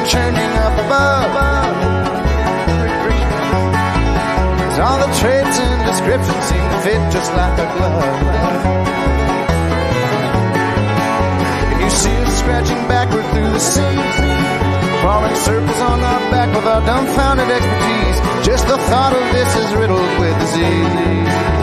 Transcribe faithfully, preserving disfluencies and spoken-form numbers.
churning up above. All the traits and descriptions seem to fit just like a glove. And you see us scratching backward through the sea, crawling circles on our back with our dumbfounded expertise. Just the thought of this is riddled with disease.